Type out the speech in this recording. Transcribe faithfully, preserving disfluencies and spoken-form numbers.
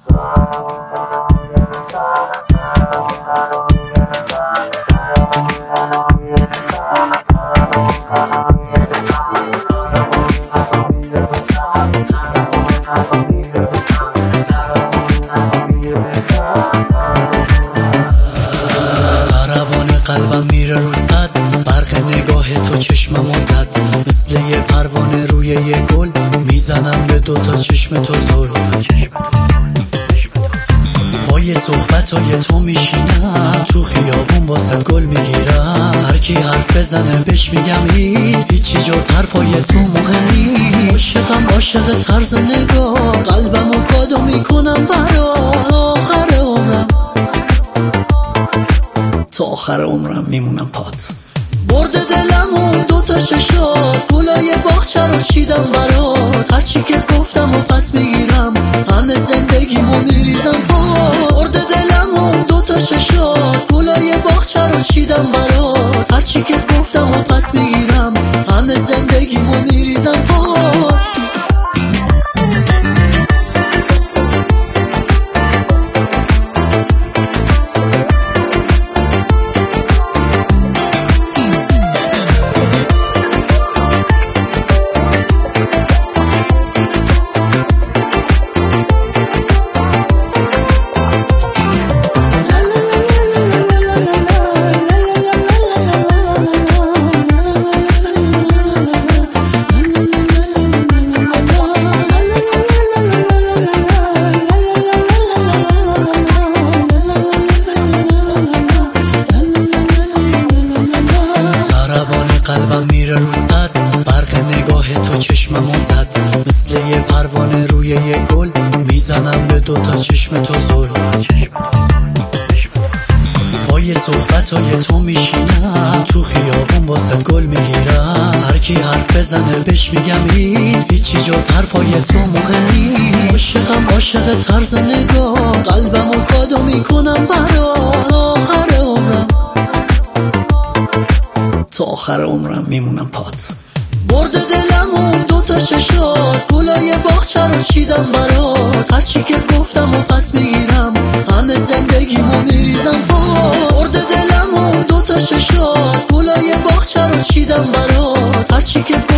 قلبم میره رو صد، برق نگاه تو چشممو زد، مثل یه پروانه روی یه گل، میزنم به دوتا چشم تو زل. پای صحبتای تو میشینم، تو خیابون واسد گل میگیرم، هر کی حرف بزنه بهش میگم هیس، هیچی جز حرفای تو مهم نیست. عاشقم عاشق طرز نگاه، قلبمو کادو میکنم برات، تا آخر عمرم تا آخر عمرم میمونم پات. برده دلمون دوتا چشات، گلای باغچه رو چیدم برات، هرچی که گفتم و پس میگیرم، همه زندگیمو میریزم پات. برده دلمون دوتا چشات، گلای باغچه رو چیدم برات، هرچی که گفتم و پس میگیرم، همه زندگیمو میریزم پات. قلبم میره رو صد، برق نگاه تو چشممو زد، مثل یه پروانه روی یه گل، میزنم به دوتا چشم تو زل. پای صحبتای تو میشینم، تو خیابون واسد گل میگیرم، هر کی حرف بزنه بهش میگم هیس، هیچی جز حرفای تو مهم نیست. عاشقم عاشق طرز نگاه، قلبمو کادو میکنم برات، تا آخر عمرم تا آخر عمرم میمونم پات. برده دلمون دوتا چشات، گلای باغچه رو چیدم برات، هرچی که گفتم و پس میگیرم، همه زندگیمو میریزم پات. برده دلمون دوتا چشات، گلای باغچه رو چیدم برات، هرچی که